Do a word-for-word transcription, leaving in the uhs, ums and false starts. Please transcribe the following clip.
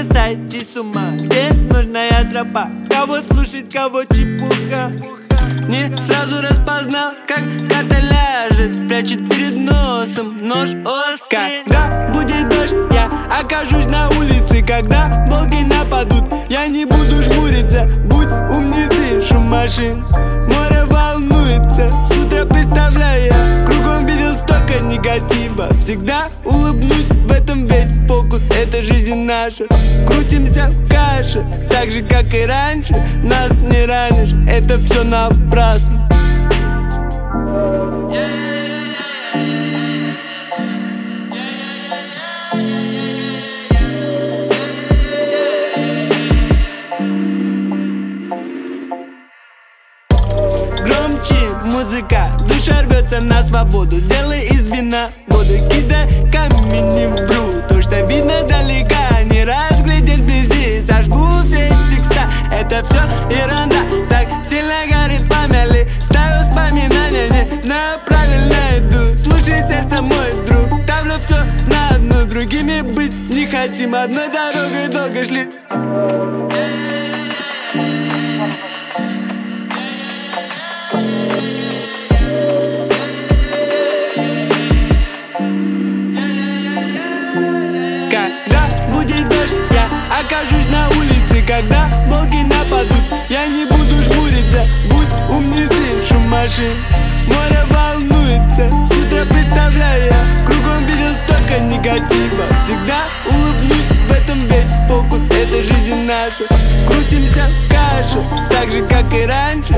на сайте с ума, где нужная тропа, кого слушать, кого чепуха. Не сразу распознал, как карта ляжет, прячет перед носом нож острый. Когда будет дождь, я окажусь на улице. Когда волки нападут, я не буду жмуриться. Будь умницей, шум машин, море волнуется. С утра представляя, кругом видел столько негатива. Всегда улыбнусь, в этом ведь фокус, это жизнь наша. Крутимся в каше, так же как и раньше. Нас не ранишь, это все напрасно. Громче музыка, душа рвется на свободу. Сделай из вина воду, кидай камни в пруд. То, что видно сдалека, не разглядеть вблизи. Сожгу все текста, это все ерунда. Так сильно горит память, ставлю вспоминания, не знаю, правильно иду. Слушай сердце, мой друг, ставлю все на одну. Другими быть не хотим, одной дорогой долго шли. Когда будет дождь, я окажусь на улице. Когда волки нападут, я не буду жмуриться. Будь умницей, шум машин, море волнуется. С утра представляя, кругом видел столько негатива. Всегда улыбнусь, в этом ведь фокус, это жизнь наша. Крутимся в каше, так же как и раньше.